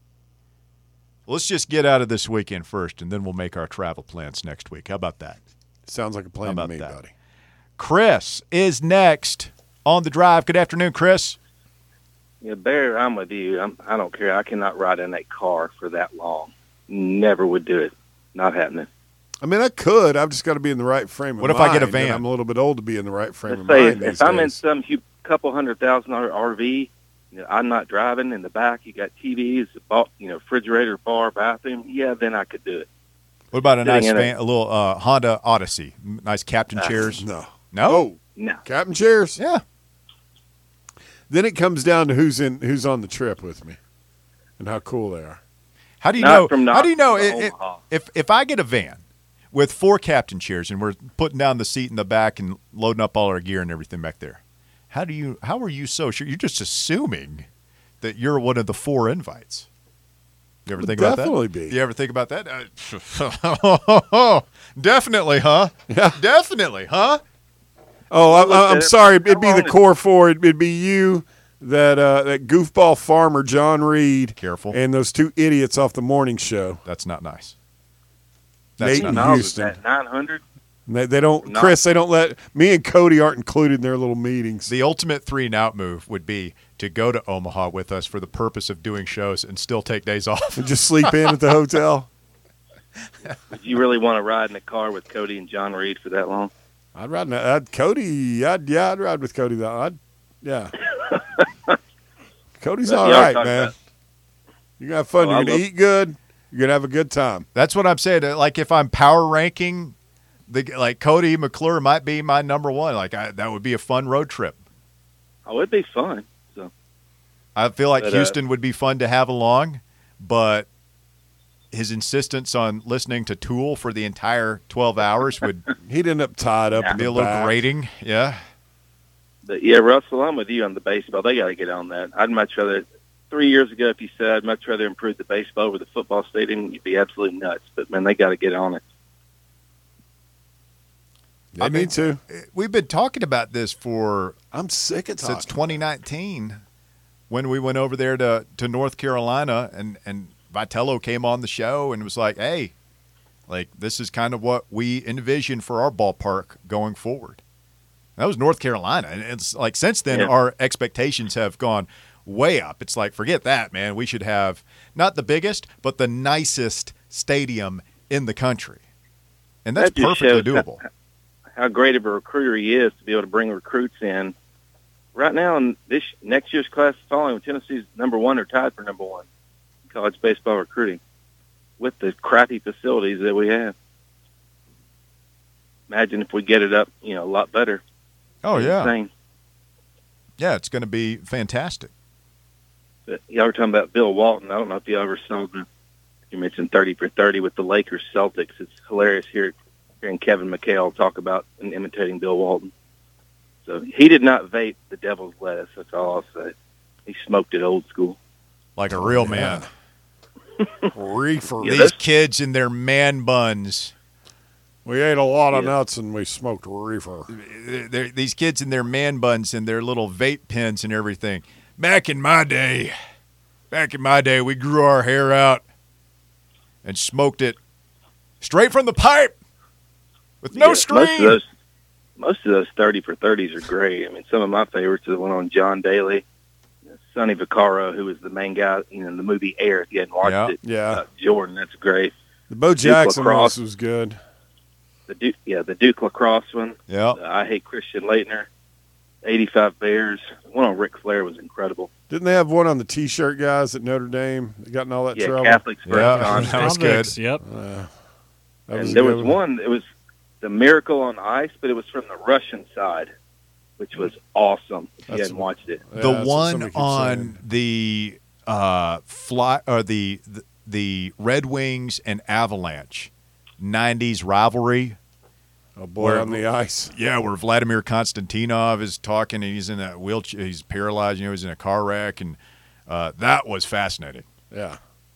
Let's just get out of this weekend first, and then we'll make our travel plans next week. How about that?
Sounds like a plan
How
to
about
me,
that?
buddy.
Chris is next on the drive. Good afternoon, Chris.
Yeah, Bear, I'm with you. I'm, I don't care. I cannot ride in that car for that long. Never would do it. Not happening.
I mean, I could. I've just got to be in the right frame of
What if
mind.
I get a
and
van?
I'm a little bit old to be in the right frame
Let's
of
say
mind
if,
these
if I'm in
days.
some hu- couple hundred thousand dollar R V, you know, I'm not driving. In the back, you got T Vs, a ba- you know, refrigerator, bar, bathroom. Yeah, then I could do it.
What about a
Sitting
nice
in
van,
a-
a little uh, Honda Odyssey? Nice captain
Uh,
chairs?
No.
No?
Oh,
No.
captain chairs?
Yeah.
Then it comes down to who's in, who's on the trip with me, and how cool they are.
How do you
Not
know?
from
How do you know
Knoxville to
it, it,
Omaha.
if if I get a van with four captain chairs and we're putting down the seat in the back and loading up all our gear and everything back there? How do you? How are you so sure? You're just assuming that you're one of the four invites. You ever
Would
think about that?
definitely be.
You ever think about that? Uh, definitely, huh?
Yeah.
Definitely, huh?
Oh, I,
looked
I, I'm
at it.
sorry. It'd
How
be the
long is-
core four. It'd be you, that uh, that goofball farmer John Reed,
Careful.
and those two idiots off the morning show.
That's not nice. That's
Nate
not
and
nice.
Miles is
Houston.
at nine hundred.
They, they don't,
Not-
Chris. They don't let me and Cody aren't included in their little meetings.
The ultimate three and out move would be to go to Omaha with us for the purpose of doing shows and still take days off.
And just sleep in at the hotel.
Would you really want to ride in a car with Cody and John Reed for that long?
I'd ride. in a- I'd Cody. I'd yeah. I'd ride with Cody though. I'd yeah. Cody's
But
all
y'all are
right,
talking
man.
about-
You're gonna have fun.
Oh,
You're
I
gonna
love-
eat good. You're gonna have a good time.
That's what I'm saying. Like if I'm power ranking, the like Cody McClure might be my number one. Like I, that would be a fun road trip.
Oh, it'd be fun. So
I feel like
But, uh,
Houston would be fun to have along, but his insistence on listening to Tool for the entire twelve hours would
He'd end up tied up. in
be
the
a little
back.
grating. Yeah.
But yeah, Russell, I'm with you on the baseball. They got to get on that. I'd much rather. Three years ago, if you said I'd much rather improve the baseball over the football stadium, you'd be absolutely nuts. But man, they got to get on it.
Yeah,
I
me
mean-
too.
We've been talking about this for
I'm sick of talking.
since twenty nineteen when we went over there to, to North Carolina and, and Vitello came on the show and was like, hey, like this is kind of what we envision for our ballpark going forward. That was North Carolina. And it's like since then,
Yeah.
our expectations have gone way up. It's like, forget that, man. We should have not the biggest, but the nicest stadium in the country. And that's
That just
perfectly
shows
doable.
How great of a recruiter he is to be able to bring recruits in. Right now, in this next year's class following, Tennessee's number one or tied for number one in college baseball recruiting with the crappy facilities that we have. Imagine if we get it up, you know, a lot better.
Oh, yeah.
Insane.
Yeah, it's going to be fantastic.
But y'all were talking about Bill Walton. I don't know if you ever saw the, you mentioned thirty for thirty with the Lakers Celtics. It's hilarious here, hearing Kevin McHale talk about and imitating Bill Walton. So he did not vape the devil's lettuce. That's all I'll say. He smoked it old school.
Like a real man.
Reefer.
Yeah,
These
that's-
kids in their man buns.
We ate a lot of
Yeah.
nuts and we smoked reefer.
They're, these kids in their man buns and their little vape pens and everything. Back in my day, back in my day, we grew our hair out and smoked it straight from the pipe with no
Yeah,
stream.
Most of those, most of those thirty for thirties are great. I mean, some of my favorites are the one on John Daly, Sonny Vaccaro, who was the main guy, you know, in the movie Air. If you hadn't watched
Yeah.
it,
Yeah.
uh, Jordan, that's great.
The Bo Jackson
lacrosse.
was, was good.
The Duke, yeah, the Duke lacrosse one.
Yeah.
Uh, I Hate Christian Leitner, eighty-five Bears. The one on Ric Flair was incredible.
Didn't they have one on the T-shirt guys at Notre Dame? They got in all that
Yeah,
trouble.
Catholics versus
Yeah.
Convicts.
That was
Convicts,
good.
Yep.
Uh, that
And
was a
there
good
was
one.
one, it was the Miracle on Ice, but it was from the Russian side, which was awesome if you
That's-
hadn't watched it.
Yeah,
the
that's what
one
somebody keeps
on
saying.
the uh, fly or the, the the Red Wings and Avalanche nineties rivalry.
Oh boy,
where-
on the ice.
Yeah, where Vladimir Konstantinov is talking, and he's in that wheelchair, he's paralyzed, you know, he's in a car wreck, and uh, that was fascinating.
Yeah.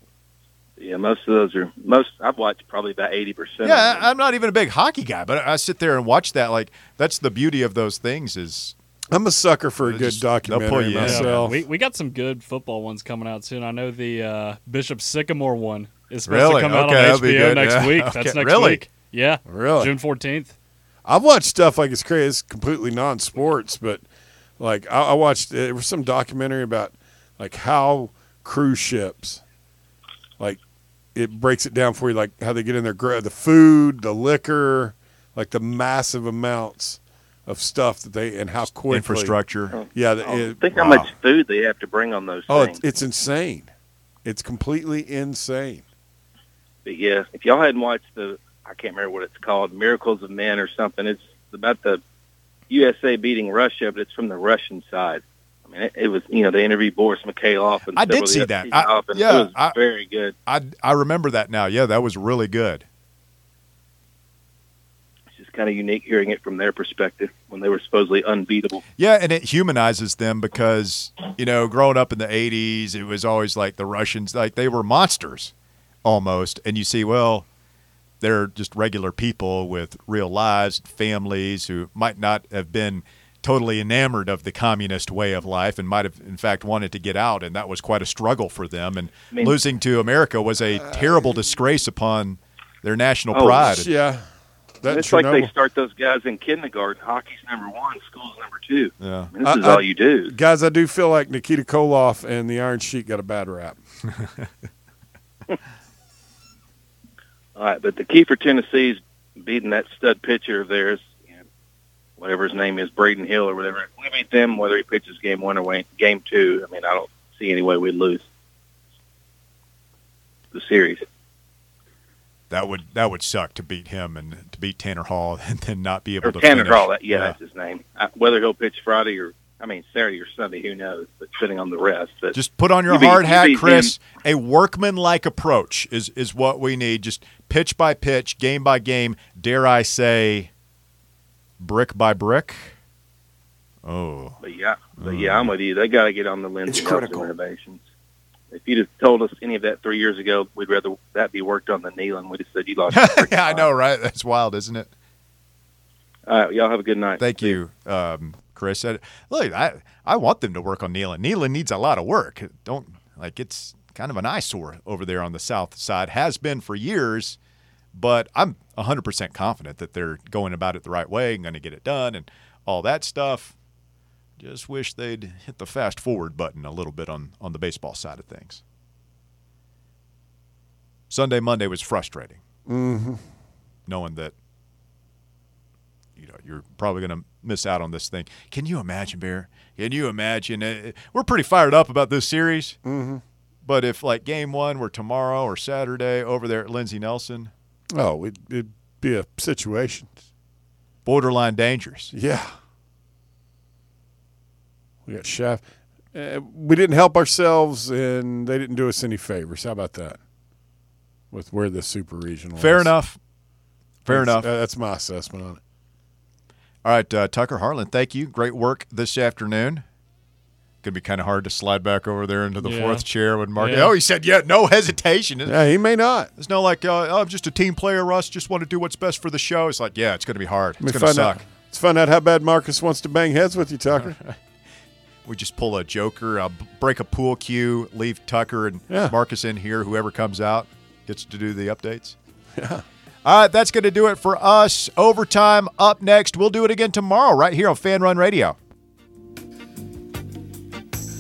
Yeah, most of those are most. I've watched probably about eighty percent.
Yeah, I, I'm not even a big hockey guy, but I sit there and watch that. Like that's the beauty of those things is.
I'm a sucker for a
They'll
good
just- they'll pull
documentary
you in.
myself.
We we got some good football ones coming out soon. I know the uh, Bishop Sycamore one is supposed
Really?
to come out
Okay,
on
that'll be
H B O
good.
next
Yeah.
week.
Okay.
That's next
Really?
week. Yeah,
Really?
June fourteenth.
I've watched stuff like it's crazy. It's completely non-sports, but like I, I watched there was some documentary about like how cruise ships, like it breaks it down for you, like how they get in their gra- the food, the liquor, like the massive amounts of stuff that they and how quickly
Infrastructure.
Yeah, the,
Oh,
it,
think how
wow.
much food they have to bring on those
oh,
things.
it's, it's insane. It's completely insane.
But yeah, if y'all hadn't watched the, I can't remember what it's called, Miracles of Men or something. It's about the U S A beating Russia, but it's from the Russian side. I mean, it, it was, you know, they interviewed Boris Mikhailov and
I did
several of
see
the
that.
other
I-
people, and
yeah,
it was
I-
very good.
I I remember that now. Yeah, that was really good.
It's just kind of unique hearing it from their perspective when they were supposedly unbeatable.
Yeah, and it humanizes them because, you know, growing up in the eighties, it was always like the Russians, like they were monsters almost. And you see, well, they're just regular people with real lives, families who might not have been totally enamored of the communist way of life and might have, in fact, wanted to get out. And that was quite a struggle for them. And
I mean-
losing to America was a terrible disgrace upon their national
Oh,
pride.
Yeah, that
It's like they
Chernobyl-
start those guys in kindergarten. Hockey's number one, school's number two.
Yeah.
I mean, this is
I- I-
all you do.
guys. I do feel like Nikita Koloff and the Iron Sheik got a bad rap.
All right, but the key for Tennessee's beating that stud pitcher of theirs, you know, whatever his name is, Braden Hill or whatever. We beat them whether he pitches game one or wait- game two. I mean, I don't see any way we'd lose the series.
That would that would suck to beat him and to beat Tanner Hall and then not be able
Or
to
Tanner
finish.
Hall, that, yeah, that's his name. Uh, whether he'll pitch Friday or, I mean, Saturday or Sunday, who knows, but depending on the rest. But
Just put on your
You beat-
hard
you
hat,
beat
Chris. A workman-like approach is is what we need. Just pitch by pitch, game by game. Dare I say, brick by brick? Oh,
But yeah, but yeah, I'm with you. They got to get on the Lindsey
It's
Nelson
critical.
renovations. If you'd have told us any of that three years ago, we'd rather that be worked on than Nealon. We'd have said you lost. your freaking
yeah, I
mind.
know, right? That's wild, isn't it?
All right, y'all have a good night.
Thank
See
you, um, Chris. I, look, I I want them to work on Nealon. Nealon needs a lot of work. Don't like it's kind of an eyesore over there on the south side. Has been for years, but I'm one hundred percent confident that they're going about it the right way and going to get it done and all that stuff. Just wish they'd hit the fast forward button a little bit on, on the baseball side of things. Sunday, Monday was frustrating.
Mm-hmm.
Knowing that, you know, you're probably going to miss out on this thing. Can you imagine, Bear? Can you imagine? Uh, we're pretty fired up about this series.
Mm-hmm.
But if, like, game one were tomorrow or Saturday over there at Lindsey Nelson,
Oh, it, it'd be a situation.
borderline dangerous.
Yeah. We got Shaft. Uh, we didn't help ourselves, and they didn't do us any favors. How about that? With where the super regional
Fair
is.
enough. Fair
That's-
enough.
uh, that's my assessment on it.
All right, uh, Tucker Harlan, thank you. Great work this afternoon. Going to be kind of hard to slide back over there into the
Yeah.
fourth chair when Mark.
Yeah.
Oh, he said, yeah, no hesitation.
Yeah, he may not.
It's no like, uh, oh, I'm just a team player, Russ. Just want to do what's best for the show. It's like, yeah, it's going to be hard.
Let me
It's going to
find
suck.
out. Let's find out how bad Marcus wants to bang heads with you, Tucker.
We just pull a joker, uh, b- break a pool cue, leave Tucker and
Yeah.
Marcus in here. Whoever comes out gets to do the updates. Yeah. All right, that's going to do it for us. Overtime up next. We'll do it again tomorrow right here on Fan Run Radio.